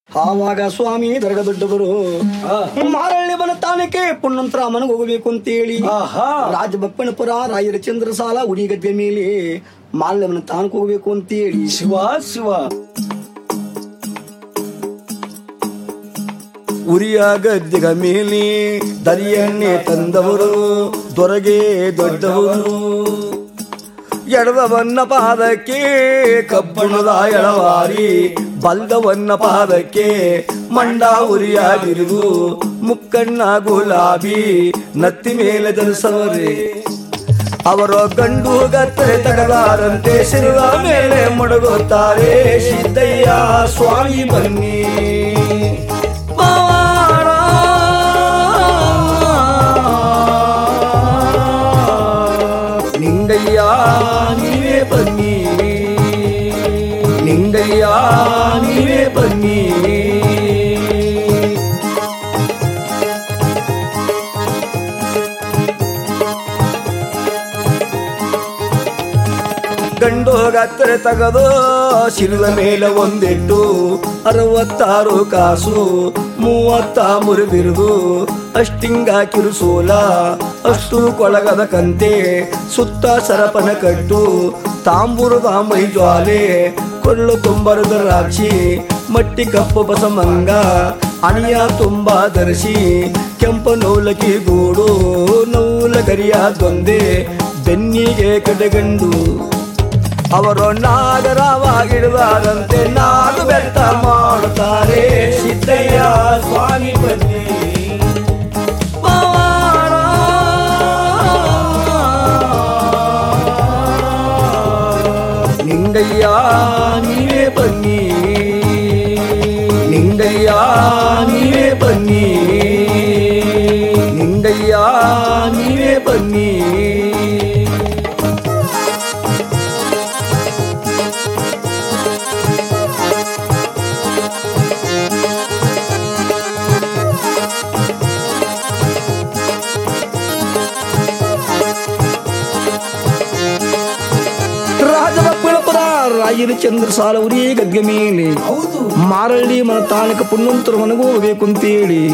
ಆವಾಗ ಸ್ವಾಮಿ ದರ್ಗ ದೊಡ್ಡವರು ಮಾರಳ್ಳಿ ಬನತಾನಕ್ಕೆ ಪುಣ್ಣಂತರ ಮನೆಗೆ ಹೋಗಬೇಕು ಅಂತೇಳಿ ರಾಜಬಪ್ಪನಪುರ ರಾಯರ ಚಂದ್ರಸಾಲ ಉಡಿ ಗದ್ದೆ ಮೇಲೆ ಮಾರಳ್ಳಿ ಬನತಾನಕ್ಕೆ ಹೋಗಬೇಕು ಅಂತೇಳಿ ಶಿವ ಶಿವ ಉರಿಯ ಗದ್ದೆಗ ಮೇಲೆ ದರಿಯನ್ನೇ ತಂದವರು ದೊರಗೆ ದೊಡ್ಡವರು ಎಡದವನ್ನ ಪಾದಕ್ಕೆ ಕಬ್ಬಣದ ಎಳವಾರಿ ಬಲ್ದವನ್ನ ಪಾದಕ್ಕೆ ಮಂಡ ಉರಿಯಾಗಿರುವುದು ಮುಕ್ಕಣ್ಣ ಗುಲಾಬಿ ನತ್ತಿ ಮೇಲೆ ಧರಿಸವರೇ ಅವರ ಗಂಡು ಗತ್ತರೆ ತಗದಾರಂತೆ ಶಿರದ ಮೇಲೆ ಮುಡುಗುತ್ತಾರೆ ಸಿದ್ದಯ್ಯ ಸ್ವಾಮಿ ಬನ್ನಿ ನಿಂಗಯ್ಯ ನೀವೇ ಬನ್ನಿ ನಿಂಗಯ್ಯ ನೀವೇ ಬನ್ನಿ ಗಂಡು ಗತ್ತರೆ ತಗದು ಶಿರದ ಮೇಲೆ ಒಂದಿಟ್ಟು 66 ಕಾಸು 33 ಬಿರುದು ಅಷ್ಟಿಂಗ ಕಿರುಸೋಲ ಅಷ್ಟು ಕೊಳಗದ ಕಂತೆ ಸುತ್ತ ಸರಪನ ಕಟ್ಟು ತಾಂಬೂರದ ಮೈ ಜ್ವಾಲೆ ಕೊಳ್ಳು ತುಂಬರದ ರಾಕ್ಷಿ ಮಟ್ಟಿ ಕಪ್ಪು ಬಸಮಂಗ ಅಣಿಯ ತುಂಬಾ ಧರಿಸಿ ಕೆಂಪು ನೌಲಕಿ ಗೂಡು ನೌಲಗರಿಯ ದೊಂದೆ ಬೆನ್ನಿಗೆ ಕಡೆಗಂಡು ಅವರು ನಾಗರವಾಗಿಡುವಾರಂತೆ ನಾಡು ಬೆಟ್ಟ ಮಾಡುತ್ತಾರೆ ಸಿದ್ದಯ್ಯ ಸ್ವಾಮಿ ಬನ್ನಿ ನಿಂಗಯ್ಯ ನೀವೇ ಬನ್ನಿ ನಿಂಗಯ್ಯ ನೀವೇ ಬನ್ನಿ ನಿಂಗಯ್ಯ ನೀವೇ ಬನ್ನಿ ರಾಜಬಪ್ಪನಪುರ ರಾಯರ ಚಂದ್ರಸಾಲ ಉಡಿ ಗದ್ದೆ ಮೇಲೆ ಮಾರಳ್ಳಿ ಮನತಾನಕ ಪುಣ್ಣಂತರ ಮನೆಗೆ ಹೋಗ್ಬೇಕು ಅಂತೇಳಿ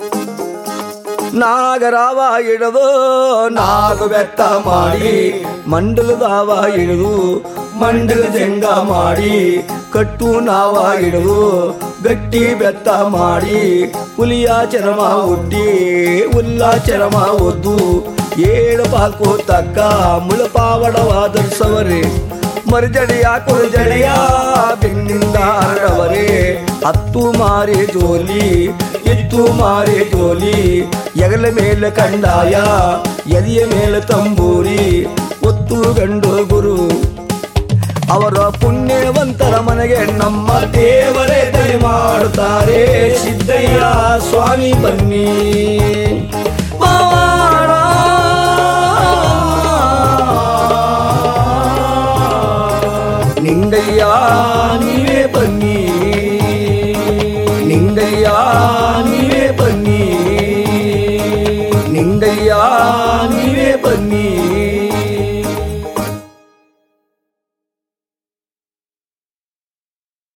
ನಾಗರಾವ ಹಿಡಿದು ನಾಗು ಬೆತ್ತ ಮಾಡಿ ಮಂಡಲದಾವ ಹಿಡಿದು ಮಂಡಲ ಜಂಗ ಮಾಡಿ ಕಟ್ಟು ನಾವ ಹಿಡಿದು ಗಟ್ಟಿ ಬೆತ್ತ ಮಾಡಿ ಹುಲಿಯ ಚರಮ ಹುಟ್ಟಿ ಹುಲ್ಲ ಚರಮ ಒದ್ದು 7 ಪಾಕು ತಕ್ಕ ಮುಳಪಾವಡವ ಧರಿಸವರೇ ಮರ್ಜಡಿಯ ಕುರುಜಡಿಯ ಬೆನ್ನಿಂದ ಹರಡವರೇ 10 ಮಾರಿ ಜೋಲಿ 2 ಮಾರಿ ಜೋಲಿ ಎಗಲ ಮೇಲೆ ಕಂಡಾಯ ಎದೆಯ ಮೇಲೆ ತಂಬೂರಿ ಒತ್ತು ಗಂಡು ಗುರು ಅವರ ಪುಣ್ಯವಂತರ ಮನೆಗೆ ನಮ್ಮ ದೇವರೇ ದಯ ಮಾಡುತ್ತಾರೆ ಸಿದ್ದಯ್ಯ ಸ್ವಾಮಿ ಬನ್ನಿ